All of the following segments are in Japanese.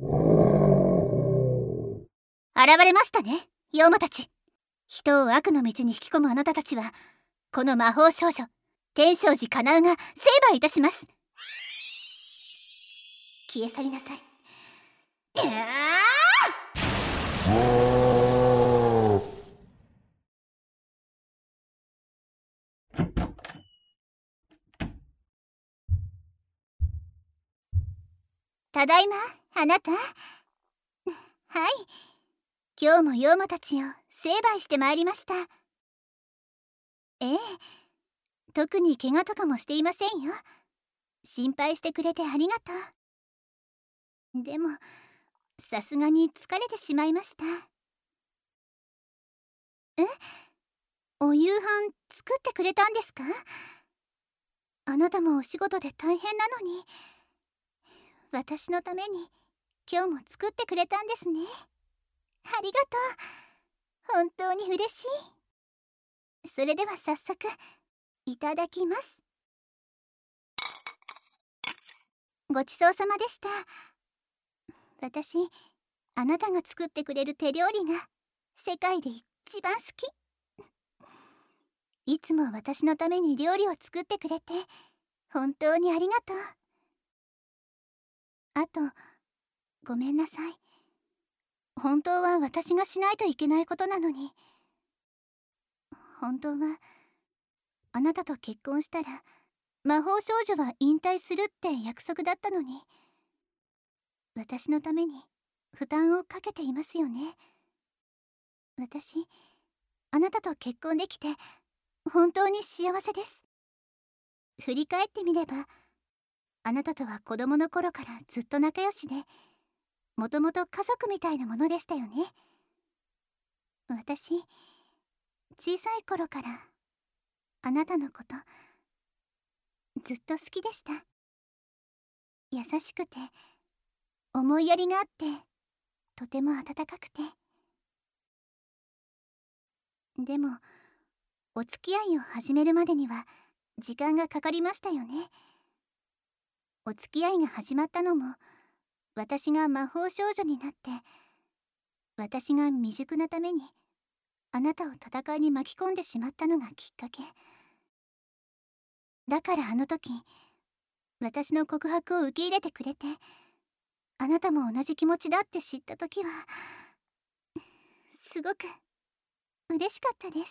現れましたね、妖魔たち。人を悪の道に引き込むあなたたちは、この魔法少女天正寺かなうが成敗いたします。消え去りなさい。ただいま、あなた。はい、今日も妖魔たちを成敗してまいりました。ええ、特に怪我とかもしていませんよ。心配してくれてありがとう。でもさすがに疲れてしまいました。え、お夕飯作ってくれたんですか？あなたもお仕事で大変なのに、私のために今日も作ってくれたんですね。ありがとう。本当に嬉しい。それでは早速いただきます。ごちそうさまでした。私、あなたが作ってくれる手料理が世界で一番好き。いつも私のために料理を作ってくれて本当にありがとう。あと、ごめんなさい。本当は私がしないといけないことなのに。本当はあなたと結婚したら魔法少女は引退するって約束だったのに、私のために負担をかけていますよね。私、あなたと結婚できて本当に幸せです。振り返ってみれば、あなたとは子供の頃からずっと仲良しで、もともと家族みたいなものでしたよね。私、小さい頃からあなたのことずっと好きでした。優しくて思いやりがあって、とても温かくて。でもお付き合いを始めるまでには時間がかかりましたよね。お付き合いが始まったのも、私が魔法少女になって、私が未熟なためにあなたを戦いに巻き込んでしまったのがきっかけ。だからあの時、私の告白を受け入れてくれて、あなたも同じ気持ちだって知った時はすごく嬉しかったです。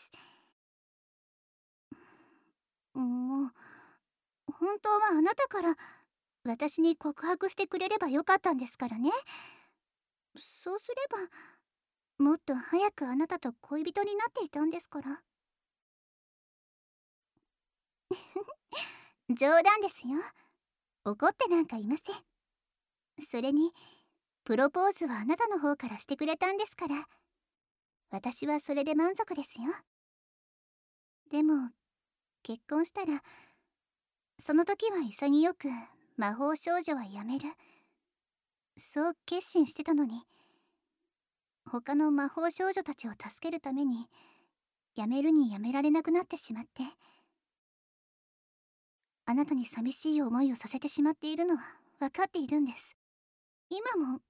もう本当はあなたから私に告白してくれればよかったんですからね。そうすればもっと早くあなたと恋人になっていたんですから。冗談ですよ。怒ってなんかいません。それにプロポーズはあなたの方からしてくれたんですから、私はそれで満足ですよ。でも結婚したら、その時は潔く魔法少女はやめる、そう決心してたのに、他の魔法少女たちを助けるためにやめるにやめられなくなってしまって、あなたに寂しい思いをさせてしまっているのは分かっているんです。今も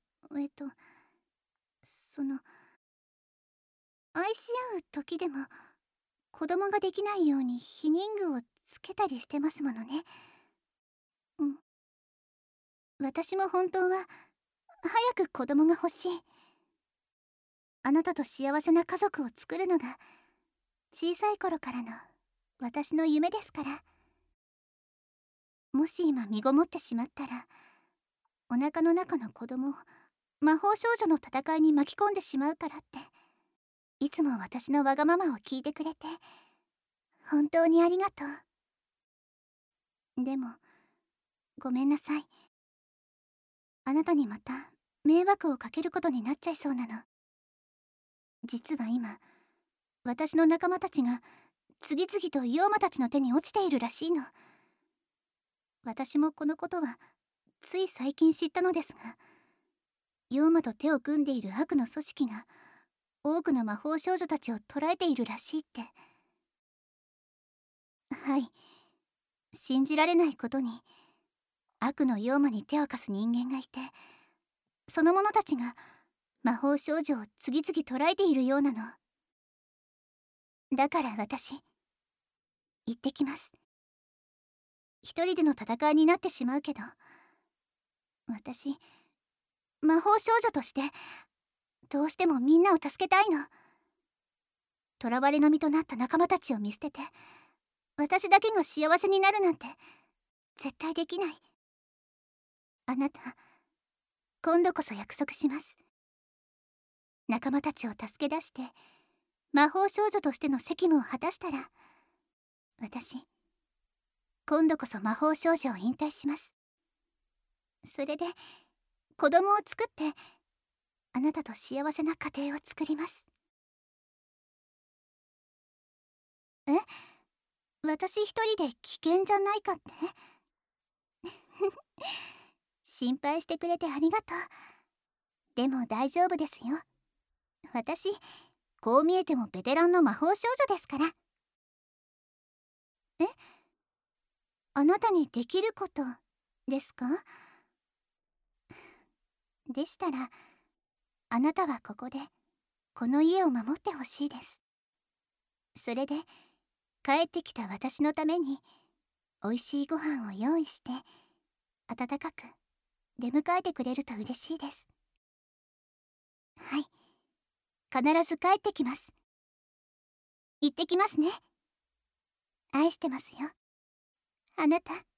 その愛し合う時でも子供ができないように避妊具をつけたりしてますものね。うん、私も本当は早く子供が欲しい。あなたと幸せな家族を作るのが小さい頃からの私の夢ですから。もし今身ごもってしまったら、お腹の中の子供を魔法少女の戦いに巻き込んでしまうからって、いつも私のわがままを聞いてくれて本当にありがとう。でもごめんなさい。あなたにまた迷惑をかけることになっちゃいそうなの。実は今、私の仲間たちが次々と妖魔たちの手に落ちているらしいの。私もこのことはつい最近知ったのですが、妖魔と手を組んでいる悪の組織が多くの魔法少女たちを捕らえているらしいって。はい、信じられないことに悪の妖魔に手を貸す人間がいて、 その者たちが魔法少女を次々捕らえているようなの。だから私、行ってきます。一人での戦いになってしまうけど、私、魔法少女としてどうしてもみんなを助けたいの。囚われの身となった仲間たちを見捨てて私だけが幸せになるなんて絶対できない。あなた、今度こそ約束します。仲間たちを助け出して魔法少女としての責務を果たしたら、私今度こそ魔法少女を引退します。それで子供を作ってあなたと幸せな家庭を作ります。え、私一人で危険じゃないかって心配してくれてありがとう。でも大丈夫ですよ。私、こう見えてもベテランの魔法少女ですから。え、あなたにできることですか？でしたら、あなたはここでこの家を守ってほしいです。それで帰ってきた私のためにおいしいご飯を用意して温かく出迎えてくれると嬉しいです。はい、必ず帰ってきます。行ってきますね。愛してますよ、あなた。